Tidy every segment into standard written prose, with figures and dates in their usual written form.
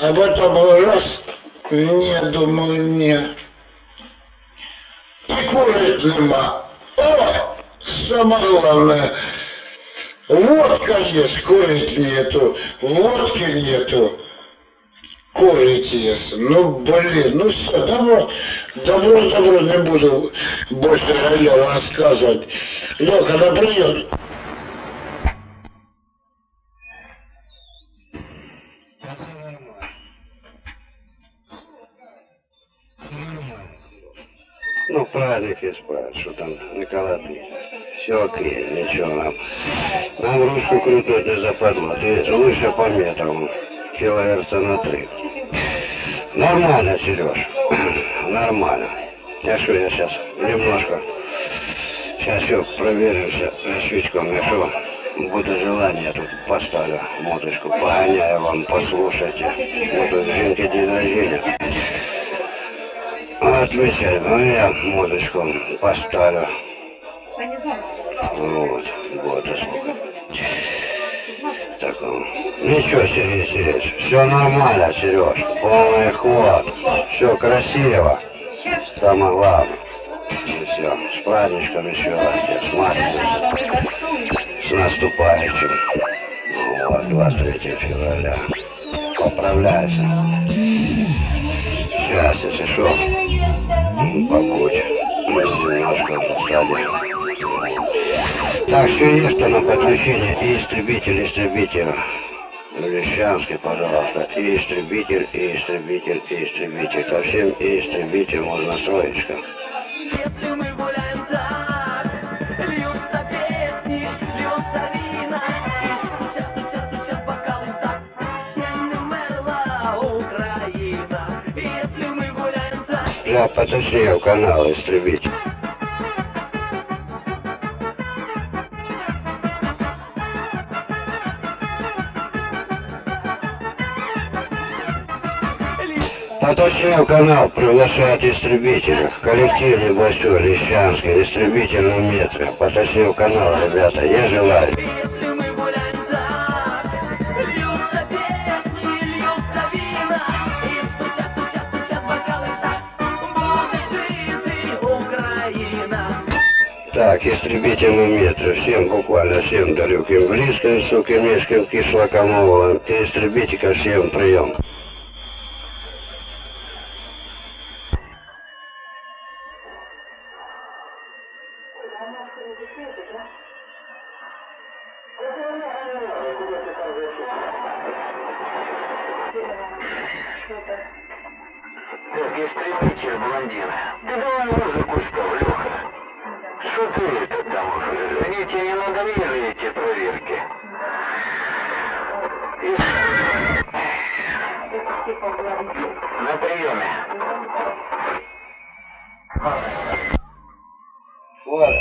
А потом раз, не, думаю, не. И курить нема. О, самое главное, водка есть, курить нету, водки нету. Курить есть. Ну, блин, ну все, добро, не буду больше рассказывать. Лёха, на прием. Ну, праздник исправить, что там наколотить. Все окей, ничего нам ручку крутить не западло. Ты выше по метру, киловерста на 3. Нормально, Сереж, нормально. Я сейчас немножко, сейчас все проверимся свечком, я что, будет желание, тут поставлю музычку, погоняю вам, послушайте. Вот у Жинки день рождения. Отвечай, ну я музычку поставлю. Вот заслухай. Так, ничего, Сергей Сергеевич, все нормально, Сереж, полный ход, все красиво, самое главное. И все, с праздничком еще раз тебя, с наступающим. Вот, 23 февраля. Поправляйся. Сейчас, если что, побудь, немножко в засаде. Так, все есть, кто на подключение, и истребитель. Лещанский, пожалуйста, и истребитель. Ко всем и истребитель можно строечка. Если мы гуляем так, льются песни, льется вина, и стучат бокалы так, не умерла Украина. Если мы гуляем так... Я поточнее канал истребитель. Поточнее канал приглашает истребителя. Коллективный большой, Лещанский, истребительный метро. Поточнее канал, ребята, я желаю. Если мы гуляем так, льются песни, льется вина, и стучат бокалы так, будет жить Украина. Так, истребительный метро. Всем, буквально всем далеким, близким, суким, мешким, кишлакомовым. И истребителя всем прием. Так, истребитель, блондин. Ты давай музыку ставь, Леха. Что ты это там уже? Они тебе не надоели, эти проверки? На приеме. Ладно,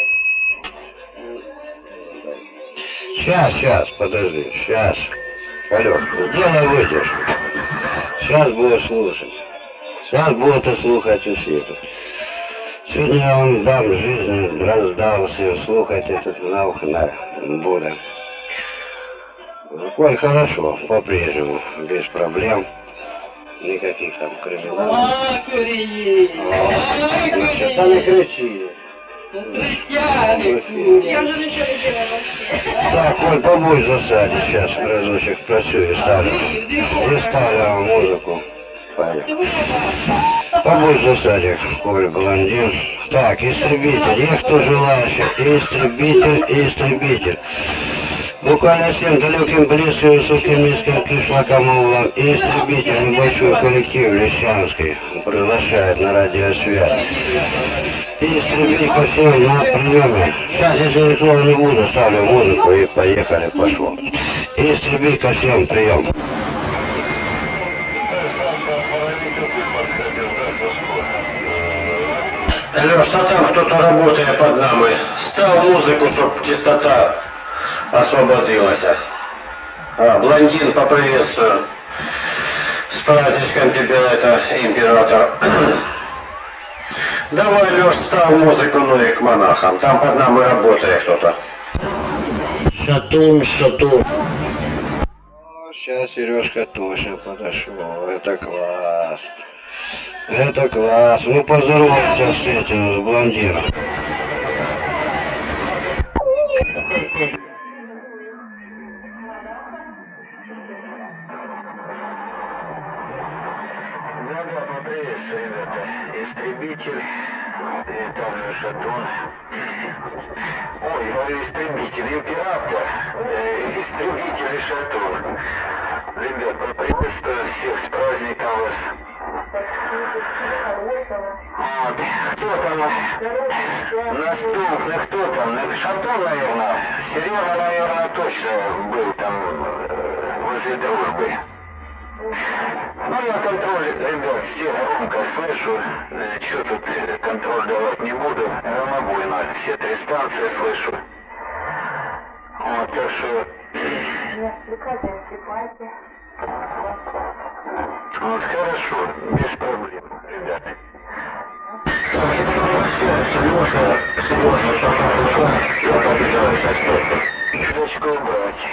Сейчас, подожди, сейчас. Алло, сделай выдержку. Сейчас будешь слушать. Сейчас будете слухать усі. Сьогодні я вам дам жизнь, раздался, слухайте тут на ухо буде. Коль хорошо, по-прежнему, без проблем. Никаких там криминалов. Что не кричи. Я уже ничего не делаю вообще. Так, Коль, побудь в засаде, сейчас разочек працюю, ставлю музыку. Поехали. Побудь в засаде, Коль, блондин. Так, истребитель, я кто желающий, истребитель. Буквально всем далеким, близким, высоким, низким кишлакам аулам и истребитель, небольшой коллектив Лещанский приглашает на радиосвязь. И истребитель ко всем на приеме. Сейчас, если никого не буду, ставлю музыку и поехали, пошло. И истребитель ко всем прием. Леш, а там кто-то работает под нами. Ставь музыку, чтоб чистота освободилась. Блондин, поприветствую. С праздничком тебя, это император. Давай, Леш, ставь музыку, ну и к монахам. Там под нами работает кто-то. Шатун. Сейчас Сережка точно подошел. Это класс. Это класс. Ну поздоровайся с этим, с блондином. Приветствую, ребята. Истребитель, и также Шатун. Ой, говорю, истребитель, император, истребитель и Шатун. Ребят, поприветствую всех с праздником вас. Вот. Кто там наступный, кто там? Шатун, наверное. Серега, наверное, точно был там возле дружбы. Ну, я контроль, ребят, все громко слышу. Что тут контроль давать не буду. Равнобойно. Все 3 станции слышу. Вот, так что... Вот, хорошо, без проблем, ребят. Дочку убрать.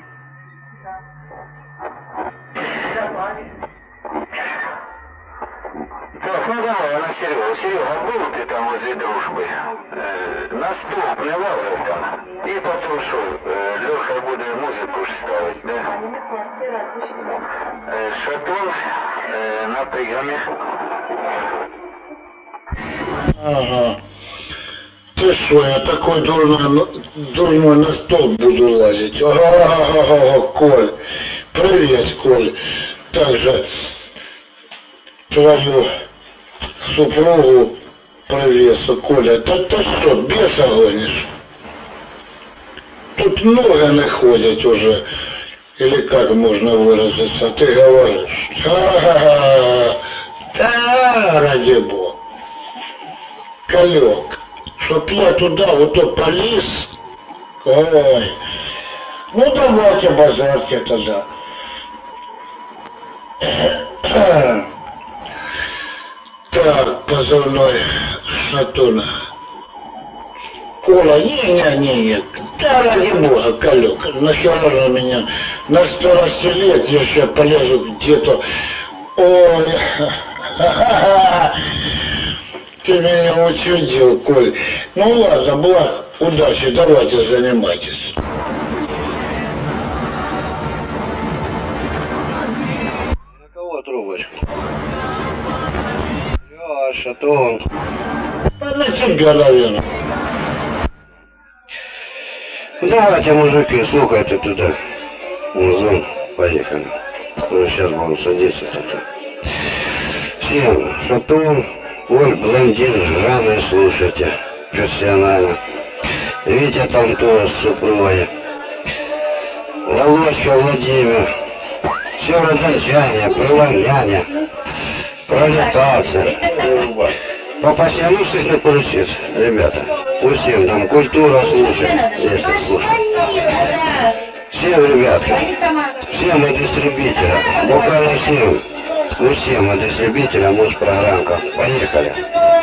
Так, ну давай, на Серегу. Серега, был ты там возле дружбы? Наступный лазер там. И потом что, Леха будет музыку ставить, да? Шатун на приеме. Ага. Ты что, я такой дурной на стол буду лазить. Ага, Коль. Привет, Коль. Также твою супругу привет, Коля. Ты что, беса гонишь? Тут ноги ходят уже. Или как можно выразиться? Ты говоришь. Да, ради бога. Колек, чтоб я туда вот то полез. Ой. Ну давайте базарьте тогда. Так, позывной Шатуна. Кола, не. Да ради бога, Колек, нахера же меня на старости лет я сейчас полезу где-то. Ой, ты меня учудил, Коль. Ну ладно, благ, удачи, давайте занимайтесь. На кого трубочку? Шатун. На тебя, наверное. Давайте, мужики, слухайте туда. Музон, поехали. Сейчас будем садиться туда. Всем, Шатун, Оль, блондин, жаны слушайте. Профессионально. Витя там тоже с супругой. Володька Владимир. Все родончане, проломляне. Пролетаться. Папаша, ну что не получится, ребята. Усім там культура слушать, здесь слушать. Всем, ребятки, всем от дистрибьютора, буквально всем от дистрибьютора Муз-программка. Поехали.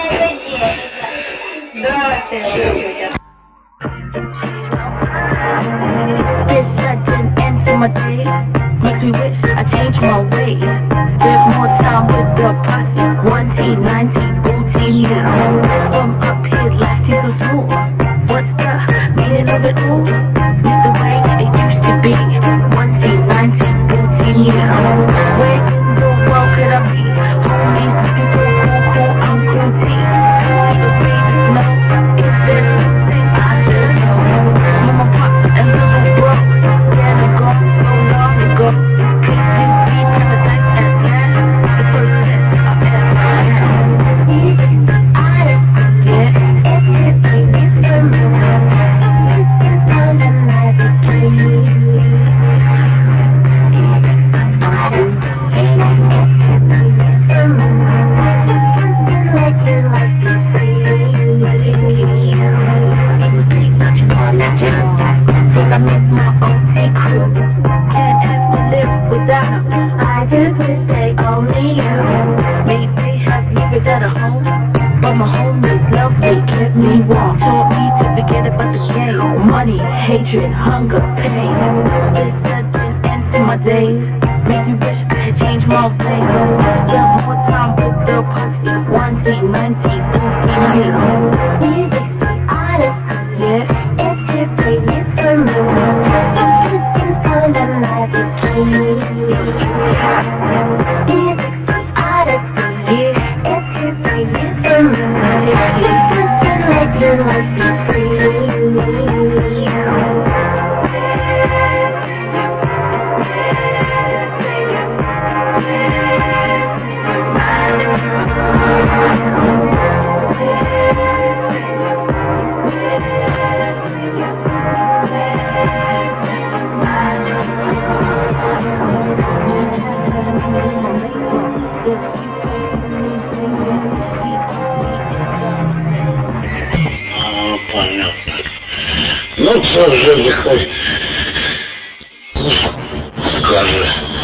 Всем. Makes me wish I changed my ways. Spend more time with the posse. 1 team, 9 team, OT, yeah. From up here, life seems so smooth. What's the meaning of it all? It's the way it used to be. 1 team, 9 team, OT, yeah. Where in the world could I be? Homies, people, cool, I'm cool T. The babies know if there's something I should know. Mama, pop, and little bro. Yeah, they go so long ago. Kick this beat in the night and then the first test I've ever had. Hatred, hunger, pain. It's such an end to my days. Make you wish I had changed my ways. Spent more time with the posse. 1T, 9T, 14 years. Music, honesty, yeah. It's your playlist for me. Something fun and life is key. Music, honesty, yeah. It's your playlist for me. Something like your life be free. Понятно. Ну, что же хоть скажи,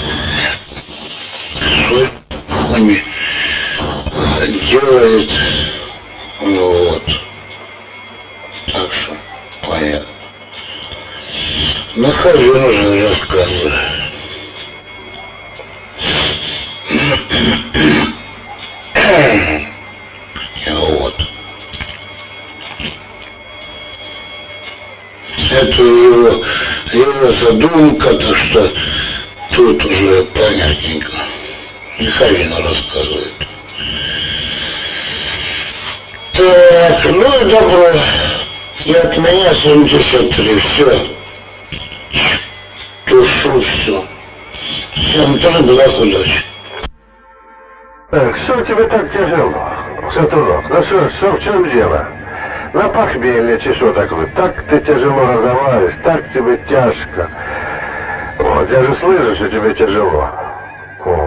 что они делают, вот. Так что, понятно. Ну, хозяин уже рассказывает. Вот. Это его задумка-то, что тут уже понятненько. Михаилина рассказывает. Так, ну и добро. И от меня 73, все. Тушу все. Всем трудных удач. Так, что тебе так тяжело, Сатуров? Ну что в чем дело? На похмелье, что такое? Так ты тяжело разговариваешь, так тебе тяжко. Вот, я же слышу, что тебе тяжело. Вот.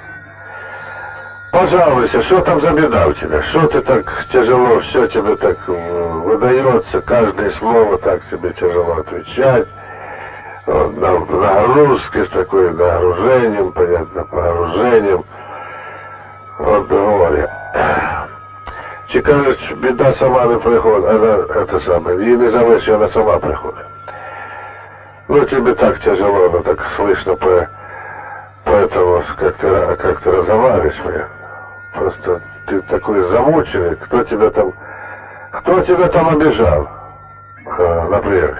Пожалуйста, что там за беда у тебя? Что ты так тяжело, все тебе так выдается, каждое слово так тебе тяжело отвечать. Вот, нагрузки с такой нагружением, понятно, погружением. Вот говорю. Чи кажуть, біда сама не приходить, это самое, її не зовешь, она сама приходит. Ну, тебе так тяжело, но так слышно по этому, как ты разговариваешь мне. Просто ты такой замученный, кто тебя там обижал, например?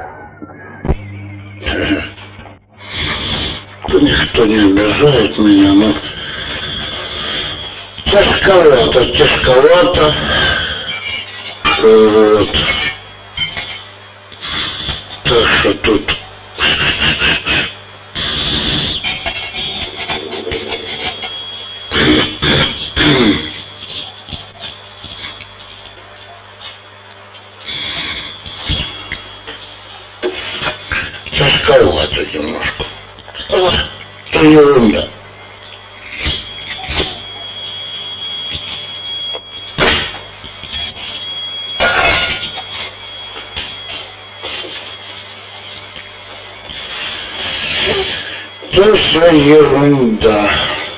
Никто не обижает меня, но тяжковато. Вот. Так что тут тяжковато немножко. Вот. Это ерунда. Это все ерунда.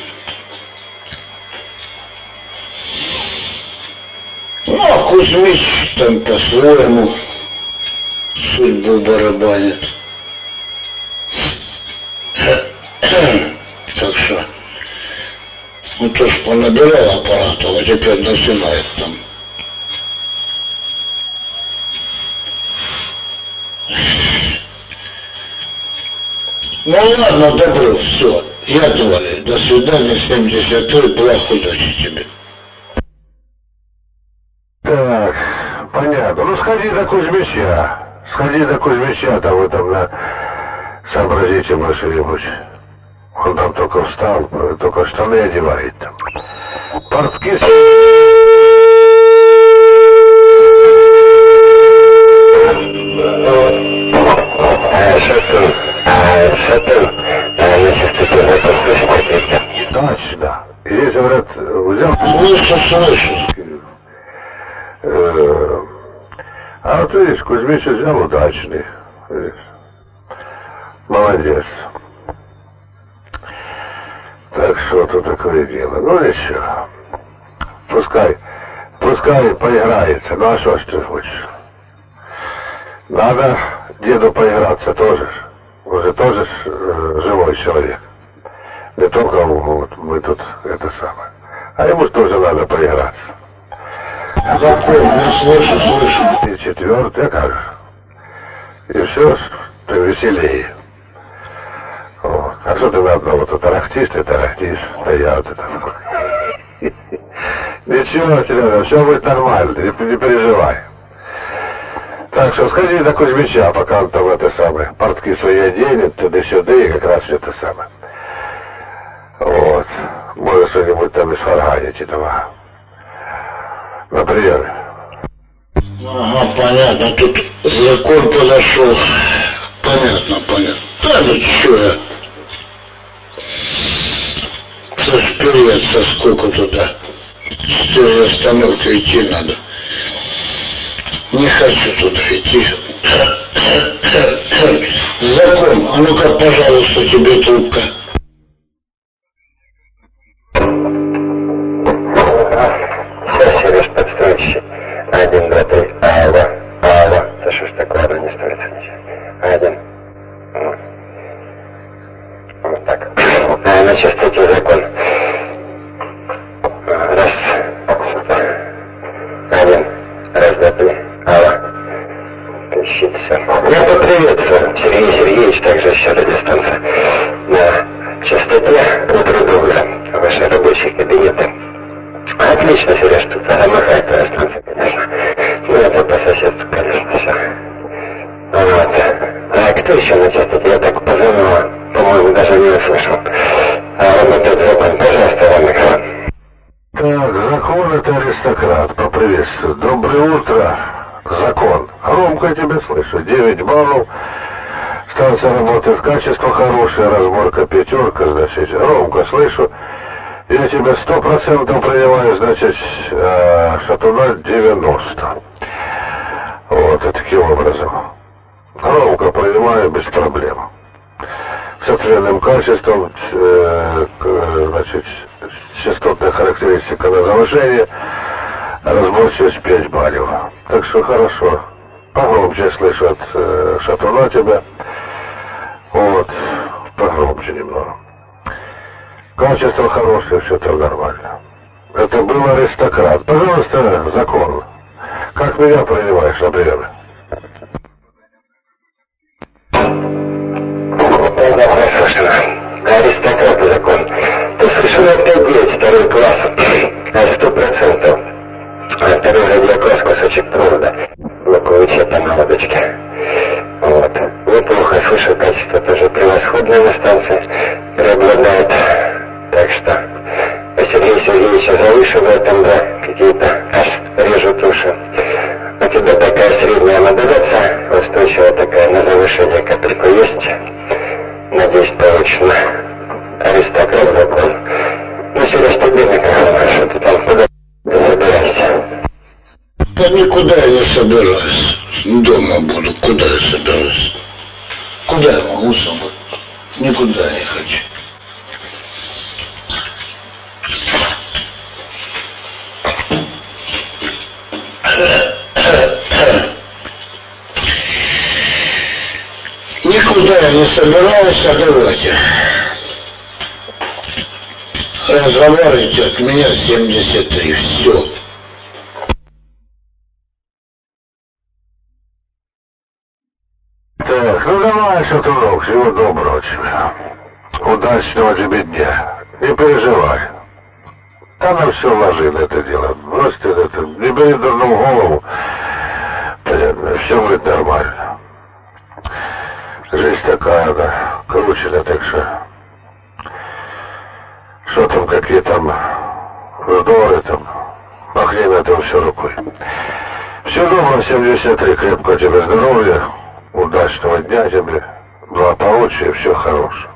Ну, а Кузьмич там по-своему судьбу барабанит. Так что, ну то ж понабирал аппаратов, а теперь начинает там. Ну ладно, добро, все, я твой. До свидания, 73, плохой удачи тебе. Так, понятно. Ну сходи до Кузьмича. Там вы там сообразите мы что-нибудь. Он там только встал, только штаны одевает там. Портки... Точно. И здесь, говорят, взял... Слышу. А вот видишь, Кузьмич взял удачный. Видишь? Молодец. Так что тут такое дело. Ну ничего. Пускай поиграется. Ну а что ж ты хочешь? Надо деду поиграться тоже. Вы же тоже живой человек. Не только вот мы тут это самое. А ему тоже надо поиграться. Запомни, слышу. И четвертый, как же. И все, ты веселее. Вот. А что ты на одного-то тарахтишь, да я вот это. Ничего, Серега, все будет нормально, не переживай. Так что сходи до Кузьмича, пока он там это самое, портки свои оденет, туда-сюда, и как раз все это самое. Вот. Может, что-нибудь там из фарганить этого. На приеме. Ага, понятно, тут закон подошел. Понятно. Да ну чё я? Со сколько туда? С той остановки идти надо. Не хочу туда идти. Закон, а ну-ка, пожалуйста, тебе трубка. Сейчас, Сереж, подстройщик. 1, 2, 3. Алло. Да что ж такое, оно не строится ничего. 1. Вот так. На частоте закон. Раз. 1. Раз, два, три. Алло. Тащится. Я поприветствую. Сергей Сергеевич, также еще радиостанция. На частоте Утро-Доброе. Ваши рабочие кабинеты. Отлично, Сереж, тут махает твоя станция, конечно. Ну, это по соседству, конечно, все. Вот. А кто еще на частоте? Я так позвонила, по-моему, даже не услышал. Работает закон. Пожалуйста, вам микрофон. Так, закон — это аристократ. Поприветствую. Доброе утро, закон. Громко тебя слышу. 9 баллов. Станция работает, качество хорошее, разборка 5, значит, громко слышу. Я тебя 100% принимаю, значит, Шатуна 90. Вот, и таким образом. Громко принимаю, без проблем. С оцененным качеством, значит, частотная характеристика на завышение, разборчивость 5 баллов. Так что хорошо. Погромче я слышу от Шатуна тебя. Вот, погромче немного. Качество хорошее, все там нормально. Это был аристократ. Пожалуйста, закон. Как меня принимаешь на приеме? Да, слышно. Аристократ и закон. Ты слышал, 5-9, второй класс. 100%. Второй радиокласс, кусочек провода. Луковича по наводочке. Вот. Неплохо слышу, качество тоже превосходное на станции. Преобладает. Так что у Сергея Сергеевича завыше в этом, да, какие-то аж режут уши. У тебя такая средняя модуляция, устойчивая такая на завышение капельку есть. Надеюсь, получено. Аристократ закон. Ну, Сереж, тебе микрофон, что ты там, куда ты собираешься? Да никуда я не собираюсь. Дома буду, куда я собираюсь? Куда я могу собрать? Никуда я не хочу. Никуда я не собираюсь, а давайте. Разговаривайте от меня 73, все. Так, ну давай, Шатунок, всего доброго тебе. Удачного тебе дня. Не переживай. Там нам все ложи на это дело. Просто это, не бери дурную голову. Понятно, все будет нормально. Жизнь такая, да, кручена, так что там, какие там вздоры там, махни на это все рукой. Все доброго, 73, крепкого тебе здоровья, удачного дня тебе, благополучия, все хорошего.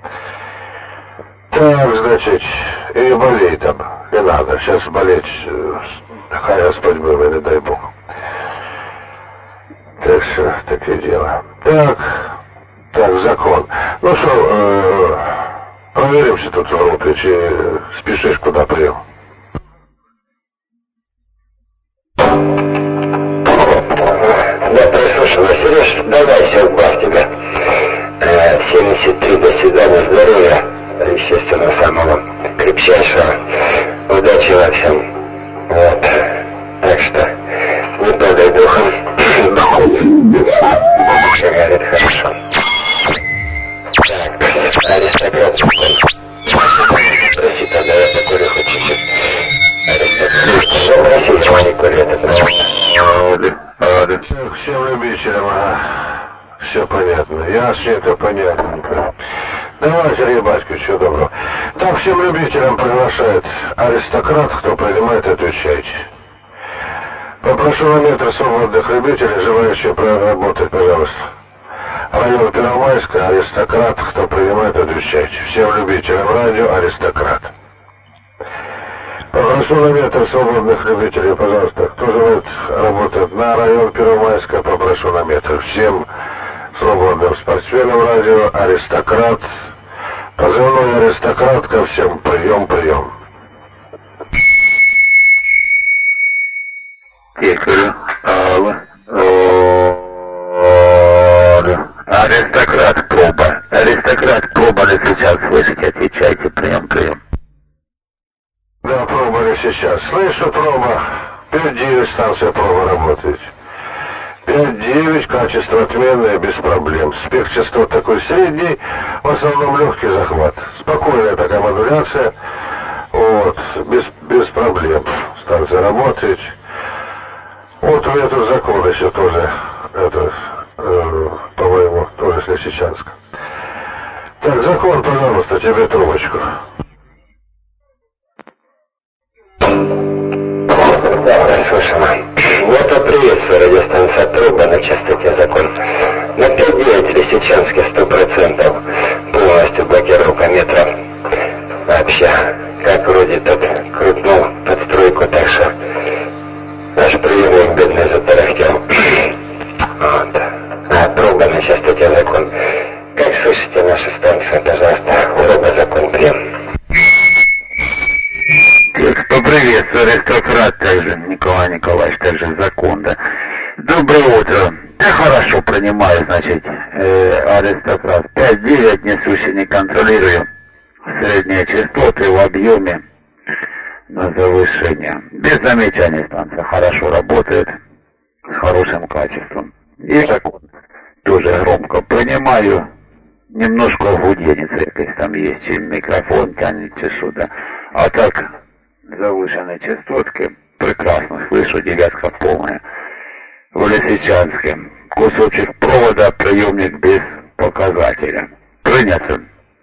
Так, значит, и не болей там, не надо, сейчас болеть, хай Господь милый, не дай Бог. Так что, такие дела. Так, закон. Ну что, проверимся тут в группе, чи спешишь куда приехал? Да, прослушала, Сереж, давай все убавь тебя. Все понятно, ясненько, понятненько. Давай, Сергей Батькович, всего доброго. Там всем любителям приглашает аристократ, кто принимает, отвечайте. Попрошу на метр свободных любителей, желающих проработать, пожалуйста. Район Первомайска, аристократ, кто принимает, отвечайте. Всем любителям радио, аристократ. Попрошу на метр свободных любителей, пожалуйста. Кто желает работать на район Первомайска, попрошу на метр. Всем свободным спортсменам радио, аристократ. Позывной аристократ, ко всем прием, прием. Тихо. Аристократ, проба. Аристократ, проба ли сейчас слышите? Отвечайте, прием, прием. Да, проба ли сейчас. Слышу, проба. 5-9 станция проба работает. 5-9, качество отменное, без проблем. Спектр частот такой средний, в основном легкий захват. Спокойная такая модуляция. Вот, без проблем. Станция работает. Вот у этого закон еще тоже, это, по-моему, тоже с Лисичанска. Так, закон, пожалуйста, тебе трубочку. Слышно. Вот приветствую, радиостанция Труба на частоте закон. На 5-9 Лисичанске 100%. Полностью блокировка метра. Вообще, как вроде тут крутнул подстройку, так что наш приемник бедный затарахтел. Вот. А Труба на частоте закон. Как слышите нашу станцию, пожалуйста, Труба закон прием. Поприветствую, аристократ, также Николай Николаевич, также закон, да. Доброе утро. Я хорошо принимаю, значит, аристократ. 5-9 несущий, не контролирую. Средние частоты в объеме на завышение. Без замечаний станция хорошо работает, с хорошим качеством. И закон тоже громко принимаю. Немножко гуденица, якась там есть, чем микрофон тянется сюда. А так, завышенные частотки, прекрасно слышу, девятка полная. В Лисичанске. Кусочек провода, приемник без показателя. Принято.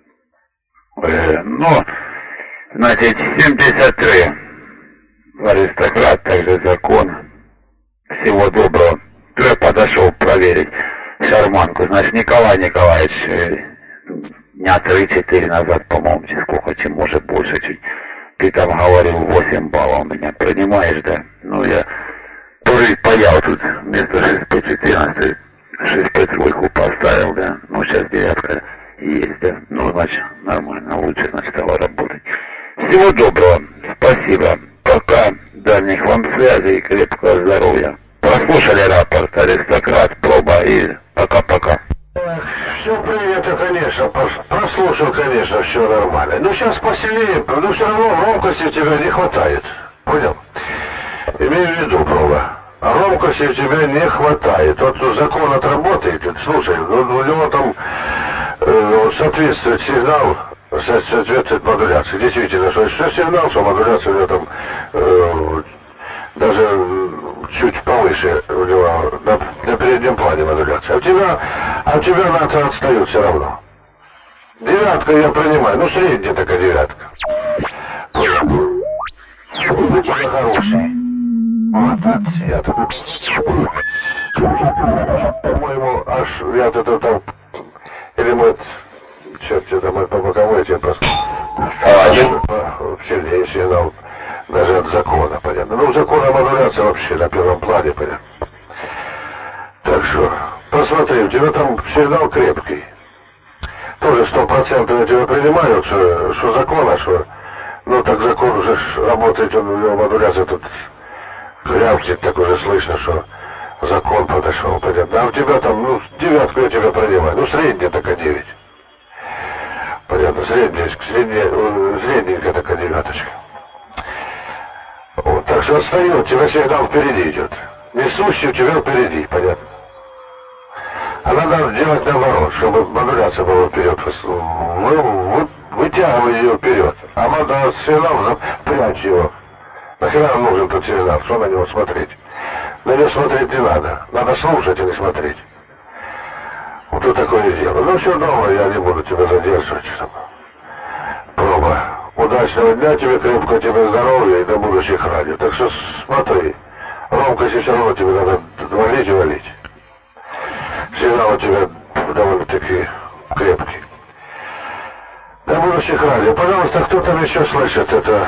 Ну, значит, 73. Аристократ, также закон. Всего доброго. Я подошел проверить шарманку. Значит, Николай Николаевич, дня 3-4 назад, по-моему, сколько, чем может больше чуть. Ты там говорил 8 баллов у меня, принимаешь, да? Ну, я паял тут вместо 6-14, 6-3 поставил, да? Ну, сейчас девятка есть, да? Ну, значит, нормально, лучше, значит, стало работать. Всего доброго, спасибо. Пока, дальних вам связей и крепкого здоровья. Прослушали рапорт, аристократ, проба и пока-пока. Все принято, конечно, прослушал, конечно, все нормально. Но сейчас посильнее, но все равно громкости у тебя не хватает. Понял? Имею в виду, проба. Громкости у тебя не хватает. Вот закон отработает, слушай, у него там соответствует сигнал, соответствует модуляции. Действительно, что сигнал, что модуляция у него там даже чуть повыше у него, на переднем плане модуляция. А у тебя НАТО отстают все равно. Девятка я принимаю, ну средняя такая девятка. У тебя хорошая. Вот так, я тут... По-моему, аж я тут там... Или мы... Черт, что-то мы по боковой тебе просто... Сильнее сигнал. Даже от закона, понятно. Ну, закона модуляция вообще на первом плане, понятно. Так что, посмотри, у тебя там сигнал крепкий. Тоже 100% я тебя принимаю, что закон, а что... Ну, так закон уже работает, у него модуляция тут грявкнет, так уже слышно, что закон подошел, понятно. А у тебя там, ну, девятку я тебя принимаю, ну, средняя такая 9. Понятно, средненькая такая девяточка. Вот, так что отстает, у тебя сигнал впереди идет. Несущий у тебя впереди, понятно. А надо делать наоборот, чтобы модуляция была вперед. Вытягивай ее вперед. А надо сигнал прячь его. Нахера нам нужен тот сигнал? Что на него смотреть? На него смотреть не надо. Надо слушать, а не смотреть. Тут такое дело. Ну все, дома, я не буду тебя задерживать. Проба. Удачного дня тебе, крепкого тебе здоровья и до будущих радио. Так что смотри, Ромка, если все равно тебе надо валить и валить. Сигнал у тебя довольно-таки крепкий. До будущих радио. Пожалуйста, кто там еще слышит это?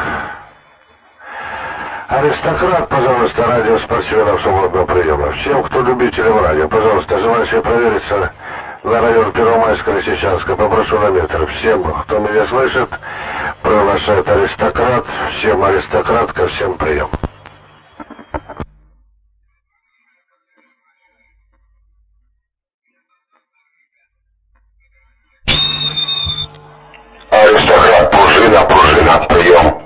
Аристократ, пожалуйста, радио спортсменов свободного приема. Всем, кто любителям радио, пожалуйста, желающие провериться на район Первомайска-Лисичанска, попрошу на метр. Всем, кто меня слышит, приглашает аристократ. Всем аристократка, всем прием. Аристократ, пружина, прием.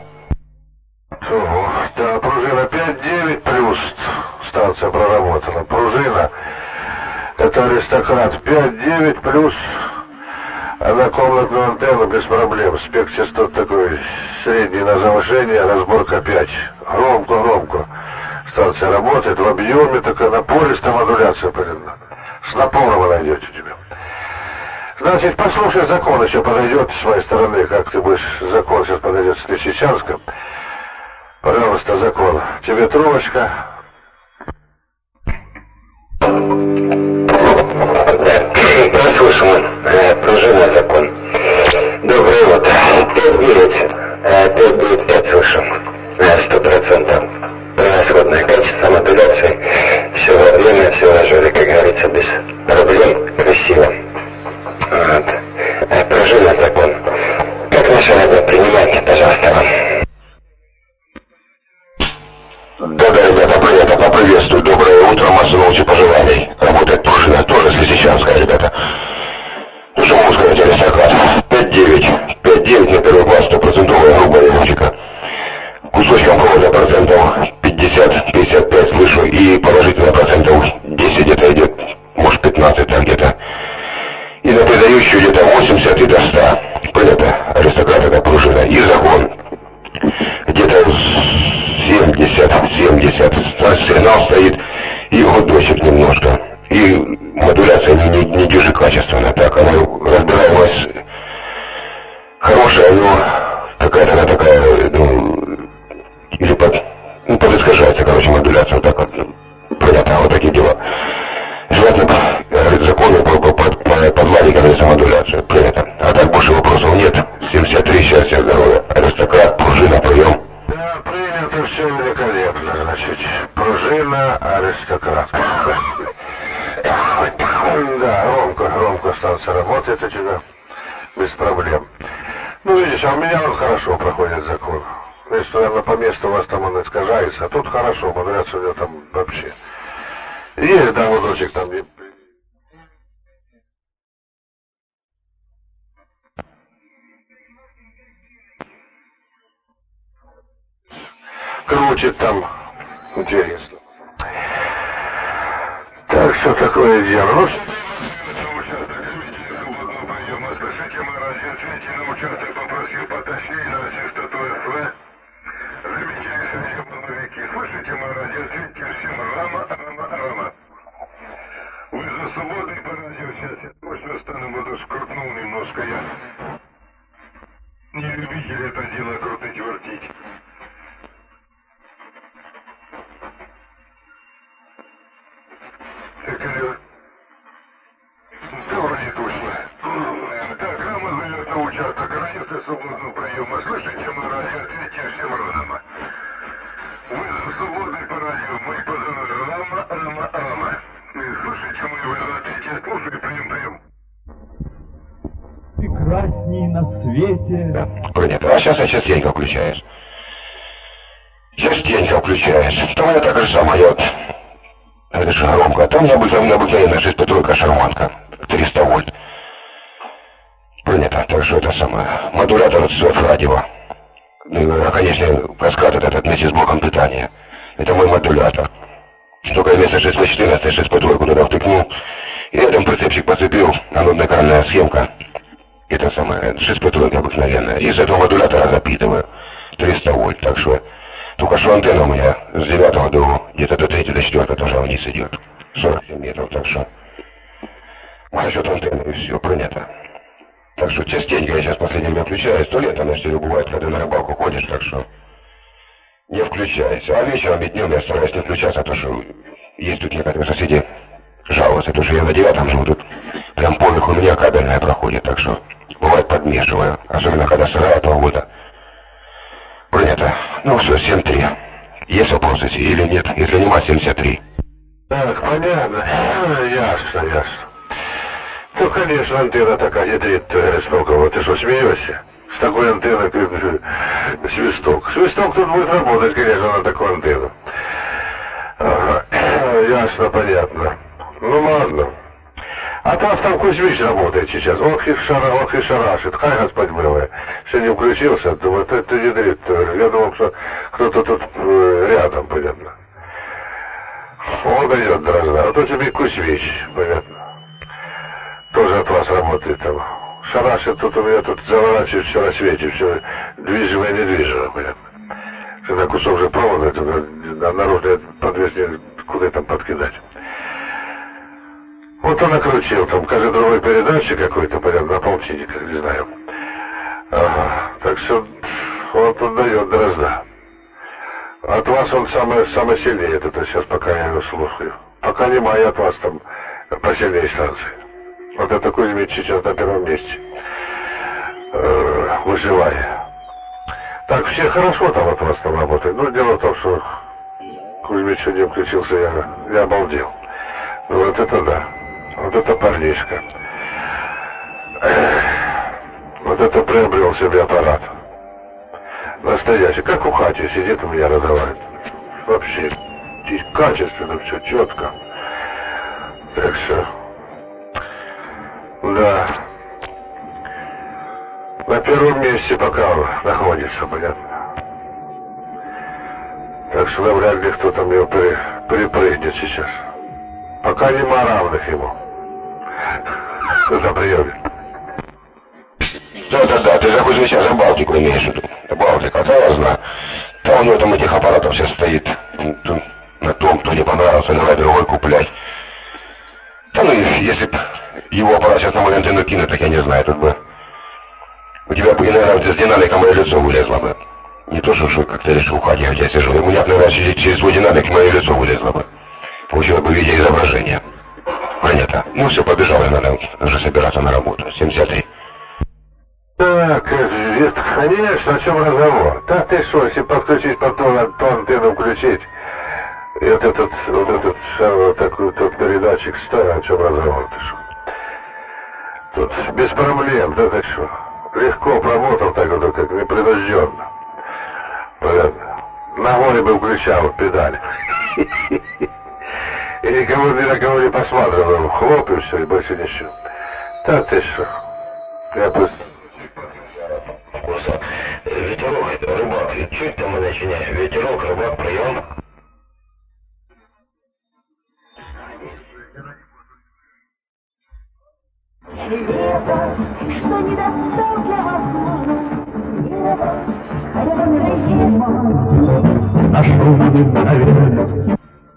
Да, пружина 5-9 плюс, станция проработана. Пружина, это аристократ 5-9 плюс, на комнатную антенну без проблем. Спектр частот такой средний на завышение, разборка 5. Громко. Станция работает в объеме, такая напористая модуляция. С напором вы найдете тебя. Значит, послушай, закон еще подойдет с моей стороны, как ты будешь, закон сейчас подойдет с Лисичанска. Пожалуйста, закон. Тебе трубочка. Прослушано. Пружина, закон. Доброе утро. 5-9 слышим. 100%. Превосходное качество модуляции. Все во время, все в ажуре, как говорится, без проблем, красиво. Вот. Пружина, закон. Как наше радио принимайте, пожалуйста, вам. Да-да, ребята, принято, поприветствую. Доброе утро, масса научи пожеланий. Работает пружина, тоже с Лисичанска, ребята. Ну что могу сказать, аристократ? 5-9 на первый класс, 100% грубая музыка. Кусочком провода процентов 50-55 слышу, и положительно процентов 10 где-то идет, может 15 там где-то. И на предающую где-то 80 и до 100. Принято, аристократ это пружина. И закон. Где-то 70, сигнал стоит, и гудочек немножко. И модуляция не держит качественно. Так, она разбиралась хорошая, но какая-то она такая, или подискажается, короче, модуляция, вот так вот, понятно, вот такие дела. Желательно законы подвалить, говорится, модуляцию, принято. А так больше вопросов нет. 73, счастья, здоровья. Аристократ, пружина, прием. Да, принято, все великолепно, значит, пружина, аристократ. Да, громко станция работает у тебя, без проблем. Ну, видишь, а у меня он хорошо проходит закон. Если, наверное, по месту у вас там он искажается, а тут хорошо, модуляция у него там вообще. Есть, да, водочек там. Крутит там. Интересно. Так, что такое дело? Ну, слышите, мы разъясните на участок, попросил поточнее на частоту СВ. Любители связи слышите, мы разъясните всем рама. Вы за свободный по радио, сейчас я точно стану, буду скрутнул немножко я. Не любитель это дело крутить, вертить. Так, да вроде точно. Так, рама зовет на участок, границы свободного приема. Слышите, мы разъясните всем рама. Вы за свободный по радио, мы позвонили рама. Слушайте, мы вы ответите, слушай, прием. Прекрасней на свете. Да, понятно. А сейчас частенько включаешь. Что у меня так же самое, вот. Это же громко. Там необыкновенная 6-тройка шарманка. 300 вольт. Понятно. Так что это самое. Модулятор от радио. А, конечно, каскад этот вместе с блоком питания. Это мой модулятор. Только вместо 614, 6-тройку туда втыкнул. И рядом прицепчик подцепил. Анодно-экранная схемка. Это самое. 6-тройка обыкновенная. И с этого модулятора запитываю. 300 вольт. Так что... Только что антенна у меня с 9 до где-то до 3 до 4 тоже вниз идет. 47 метров, так что... за счет антенны, и все, принято. Так что частенько я сейчас в последнее время включаюсь, то летом, если бывает, когда на рыбалку ходишь, так что не включайся. А вечером и днем я стараюсь не включаться, потому что есть тут некоторые соседи жалуются, потому что я на 9-м живу, тут прям поверх у меня кабельная проходит, так что бывает подмешиваю, особенно когда сырая погода. Принято. Ну все, 7-3. Есть вопросы или нет? Если нема, 73. Так, понятно. Ясно, ясно. Ну, конечно, антенна такая ядрит, Сколково. Ты что, смеешься? С такой антенной, как свисток. Свисток тут будет работать, конечно, на такую антенну. Ага. Ясно, понятно. Ну, ладно. А там Кузьмич работает сейчас. Ох и шарашит. Хай, Господь милый. Все не включился. Вот это ядрит. Я думал, что кто-то тут рядом, понятно. Он дает дрожда. Вот у тебя Кузьмич, понятно. Тоже от вас работает там. Шарашит тут у меня тут заворачивает все на свете, все движимое и недвижимое, понятно. Когда кусок же провода, это наружный подвесник, куда там подкидать. Вот он накрутил, там, кажется, другой передатчик какой-то, понятно, на полтинника, не знаю. Ага, так что он тут дает дрозда. От вас он самый сильнее, это сейчас пока я его слушаю. Пока нема, и от вас там посильнее станции. Вот это Кузьмич сейчас на первом месте. Выживая. Так, все хорошо там от вас там работает. Но дело в том, что Кузьмич сегодня включился, я обалдел. Ну вот это да. Вот это парнишка. Вот это приобрел себе аппарат. Настоящий. Как у Хати сидит у меня разговаривает. Вообще. Здесь качественно, все четко. Так что... Да. На первом месте пока он находится, понятно. Так что навряд ли кто там его перепрыгнет сейчас. Пока нема равных ему. На приеме. Да, ты за Кузьмича за Балтику имеешь в виду. Балтика, да, я знаю. Там у него там этих аппаратов сейчас стоит. На том, кто не понравился, давай другой куплять. Да ну, если б его аппарат сейчас на мою антенну кинуть, так я не знаю, тут бы... У тебя бы, наверное, с динамиком мое лицо вылезло бы. Не то, что как ты решил уходить, я тебя сижу. Ему, наверное, через свой динамик мое лицо вылезло бы. Получилось бы в виде изображения. Понятно. Ну все, побежал я, надо уже собираться на работу. 73. Так, конечно, о чем разговор? Так ты что, если подключить потом, то антенну включить, и вот этот такой тот передатчик ставил, о чем разговор, ты что? Тут без проблем, да ты что? Легко поработал так вот, как непринужденно. Понятно. Ногой бы включал педаль. И никого ни на кого не посматривал, хлоп и все, и больше ничего. Так ты что? Я просто... Ветерок, рыбак, чуть там и начинаешь. Ветерок, рыбак, прием. Что не достал для вас небо, хотя бы Нашел наверное.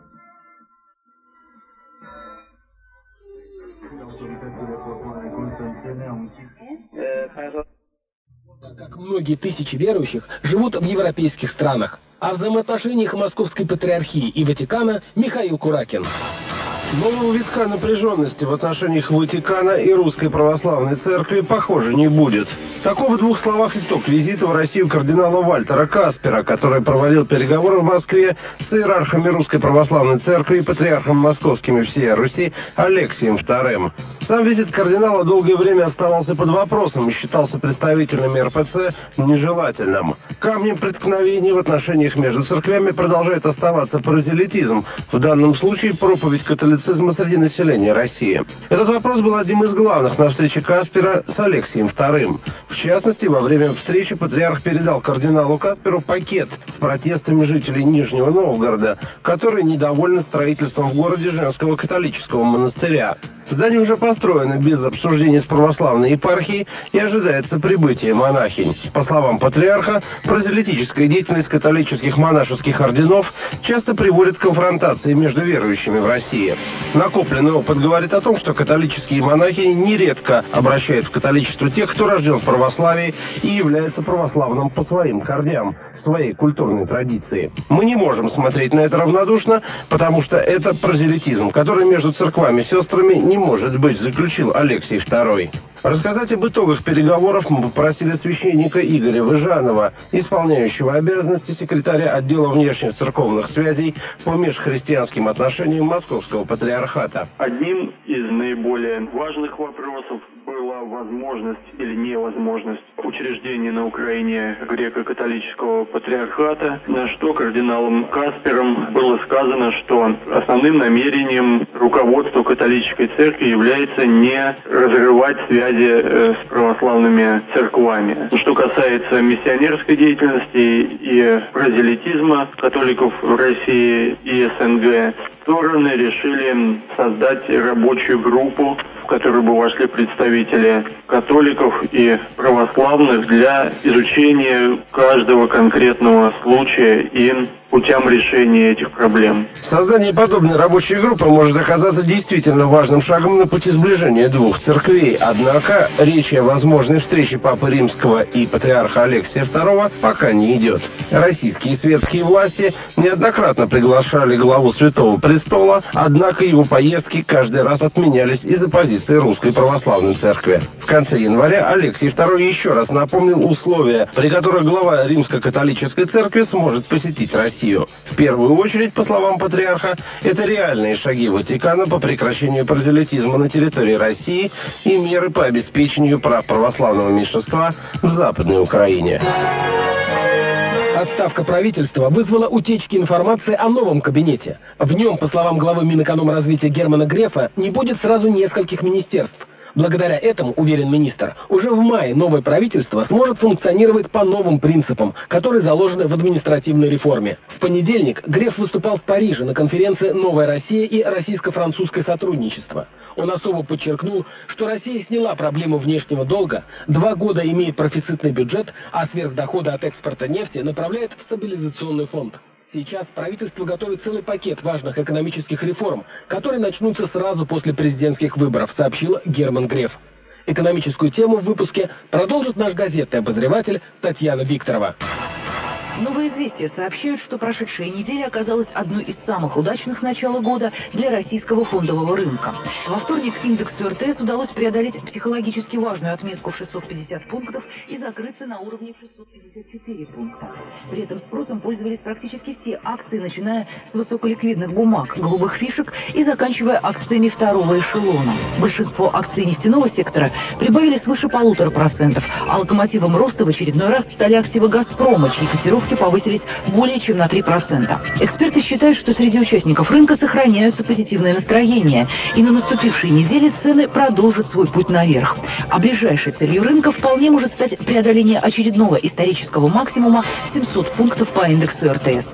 Как многие тысячи верующих живут в европейских странах. О взаимоотношениях Московской Патриархии и Ватикана Михаил Куракин. Нового витка напряженности в отношениях Ватикана и Русской Православной Церкви, похоже, не будет. Таков в двух словах итог визита в Россию кардинала Вальтера Каспера, который проводил переговоры в Москве с иерархами Русской Православной Церкви и патриархом московским и всей Руси Алексием II. Сам визит кардинала долгое время оставался под вопросом и считался представителями РПЦ нежелательным. Камнем преткновений в отношениях между церквями продолжает оставаться прозелитизм, в данном случае проповедь католицизма среди населения России. Этот вопрос был одним из главных на встрече Каспера с Алексием II. В частности, во время встречи патриарх передал кардиналу Касперу пакет с протестами жителей Нижнего Новгорода, которые недовольны строительством в городе женского католического монастыря. Здание уже построено без обсуждения с православной епархией и ожидается прибытие монахинь. По словам патриарха, прозелитическая деятельность католических монашеских орденов часто приводит к конфронтации между верующими в России. Накопленный опыт говорит о том, что католические монахини нередко обращают в католичество тех, кто рожден в православии и является православным по своим корням, своей культурной традиции. Мы не можем смотреть на это равнодушно, потому что это прозелитизм, который между церквами-сестрами не может быть, заключил Алексий II. Рассказать об итогах переговоров мы попросили священника Игоря Выжанова, исполняющего обязанности секретаря отдела внешних церковных связей по межхристианским отношениям Московского патриархата. Одним из наиболее важных вопросов была возможность или невозможность учреждения на Украине греко-католического патриархата, на что кардиналом Каспером было сказано, что основным намерением руководства католической церкви является не разрывать связи с православными церквами. Что касается миссионерской деятельности и прозелитизма католиков в России и СНГ, стороны решили создать рабочую группу, в которую бы вошли представители католиков и православных для изучения каждого конкретного случая и путям решения этих проблем. Создание подобной рабочей группы может оказаться действительно важным шагом на пути сближения двух церквей. Однако речи о возможной встрече Папы Римского и патриарха Алексия II пока не идет. Российские светские власти неоднократно приглашали главу Святого Престола, однако его поездки каждый раз отменялись из-за позиции Русской Православной Церкви. В конце января Алексий II еще раз напомнил условия, при которых глава Римско-католической церкви сможет посетить Россию. В первую очередь, по словам патриарха, это реальные шаги Ватикана по прекращению прозелитизма на территории России и меры по обеспечению прав православного меньшинства в Западной Украине. Отставка правительства вызвала утечки информации о новом кабинете. В нем, по словам главы Минэкономразвития Германа Грефа, не будет сразу нескольких министерств. Благодаря этому, уверен министр, уже в мае новое правительство сможет функционировать по новым принципам, которые заложены в административной реформе. В понедельник Греф выступал в Париже на конференции «Новая Россия» и российско-французское сотрудничество. Он особо подчеркнул, что Россия сняла проблему внешнего долга, 2 года имеет профицитный бюджет, а сверхдоходы от экспорта нефти направляет в стабилизационный фонд. Сейчас правительство готовит целый пакет важных экономических реформ, которые начнутся сразу после президентских выборов, сообщил Герман Греф. Экономическую тему в выпуске продолжит наш газетный обозреватель Татьяна Викторова. Новые известия сообщают, что прошедшая неделя оказалась одной из самых удачных с начала года для российского фондового рынка. Во вторник индексу РТС удалось преодолеть психологически важную отметку в 650 пунктов и закрыться на уровне 654 пункта. При этом спросом пользовались практически все акции, начиная с высоколиквидных бумаг, голубых фишек и заканчивая акциями второго эшелона. Большинство акций нефтяного сектора прибавили свыше 1,5%, а локомотивом роста в очередной раз стали активы «Газпрома», чьи котировки повысились более чем на 3%. Эксперты считают, что среди участников рынка сохраняются позитивное настроение, и на наступившей неделе цены продолжат свой путь наверх. А ближайшей целью рынка вполне может стать преодоление очередного исторического максимума 700 пунктов по индексу РТС.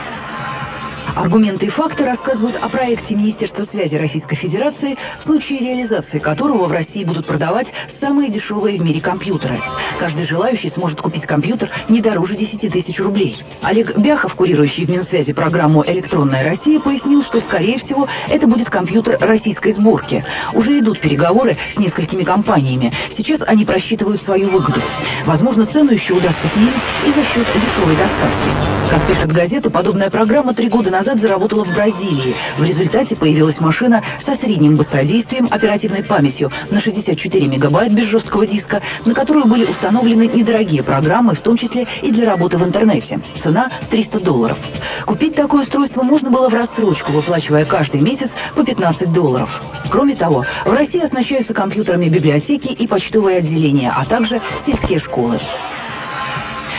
Аргументы и факты рассказывают о проекте Министерства связи Российской Федерации, в случае реализации которого в России будут продавать самые дешевые в мире компьютеры. Каждый желающий сможет купить компьютер не дороже 10 тысяч рублей. Олег Бяхов, курирующий в Минсвязи программу «Электронная Россия», пояснил, что, скорее всего, это будет компьютер российской сборки. Уже идут переговоры с несколькими компаниями. Сейчас они просчитывают свою выгоду. Возможно, цену еще удастся снизить и за счет дешевой доставки. Как пишет газета, подобная программа 3 года назад заработала в Бразилии. В результате появилась машина со средним быстродействием, оперативной памятью на 64 мегабайт без жесткого диска, на которую были установлены недорогие программы, в том числе и для работы в интернете. Цена $300. Купить такое устройство можно было в рассрочку, выплачивая каждый месяц по $15. Кроме того, в России оснащаются компьютерами библиотеки и почтовые отделения, а также сельские школы.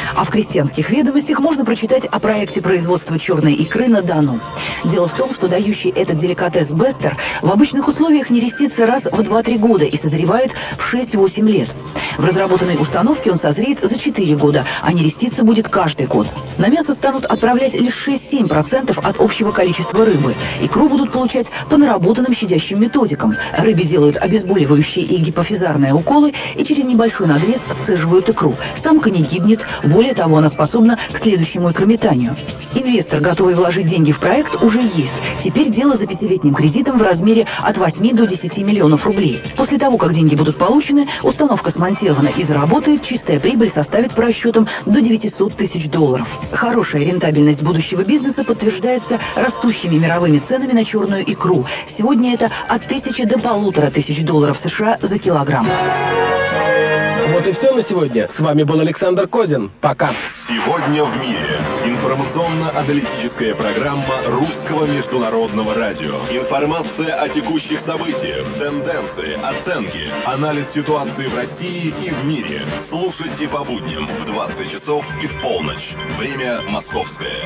А в крестьянских ведомостях можно прочитать о проекте производства черной икры на Дону. Дело в том, что дающий этот деликатес Бестер в обычных условиях нерестится раз в 2-3 года и созревает в 6-8 лет. В разработанной установке он созреет за 4 года, а нереститься будет каждый год. На мясо станут отправлять лишь 6-7% от общего количества рыбы. Икру будут получать по наработанным щадящим методикам. Рыбе делают обезболивающие и гипофизарные уколы и через небольшой надрез сцеживают икру. Самка не гибнет, более того, она способна к следующему икрометанию. Инвестор, готовый вложить деньги в проект, уже есть. Теперь дело за 5-летним кредитом в размере от 8 до 10 миллионов рублей. После того, как деньги будут получены, установка смонтирована и заработает, чистая прибыль составит по расчетам до $900 тысяч. Хорошая рентабельность будущего бизнеса подтверждается растущими мировыми ценами на черную икру. Сегодня это от 1000 до $1500 США за килограмм. Вот и все на сегодня. С вами был Александр Козин. Пока. Сегодня в мире. Информационно-аналитическая программа Русского международного радио. Информация о текущих событиях, тенденции, оценки, анализ ситуации в России и в мире. Слушайте по будням в 20 часов и в полночь. Время московское.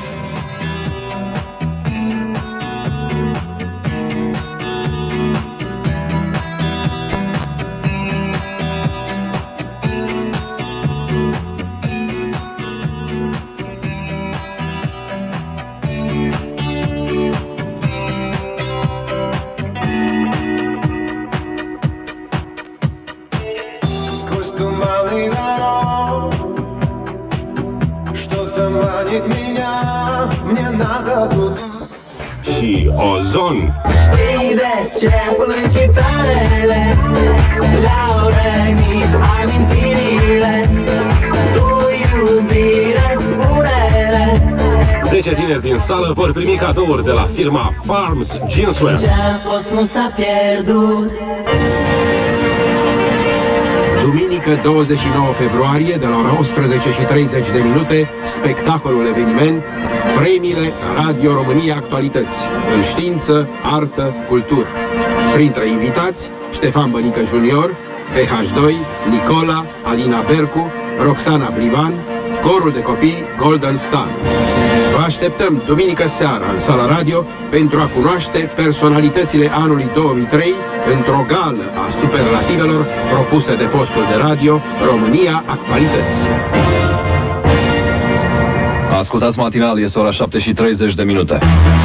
Și Ozon. Zece tineri din sală vor primi cadouri de la firma Farms Jeanswear. Duminică 29 februarie, de la ora 11:30, spectacolul eveniment, premiile Radio România Actualități, în știință, artă, cultură. Printre invitați, Ștefan Bănică Junior, PH2, Nicola, Alina Bercu, Roxana Brivan, corul de copii Golden Star. Vă așteptăm duminică seara în sala radio pentru a cunoaște personalitățile anului 2003 într-o gală a superlativelor propuse de postul de radio România Actualități. Ascultați matinal, este ora 7:30.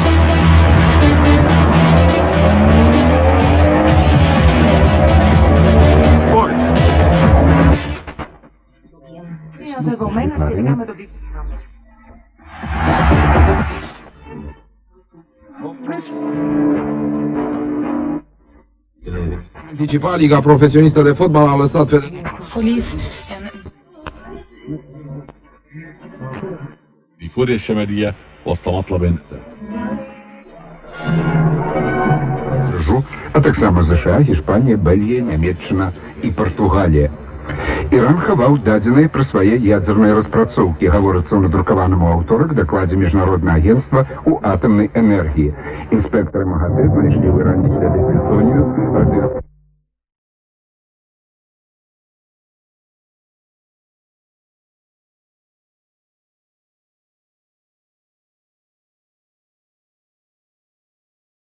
Anticipat, Liga Profesionistă de Fotbal a lăsat Vi får erkänna ostamatla а таксама США, Іспанія, Бельгія, Нямецчына і Партугалія. Іран хаваў дадзеныя пра свае ядзерныя распрацоўкі, гаворыцца ў надрукаваным у аўторак дакладзе міжнароднага агентства ў атамнай энергіі. Інспектары МАГАТЭ знайшлі ў Іране сляды плутонію,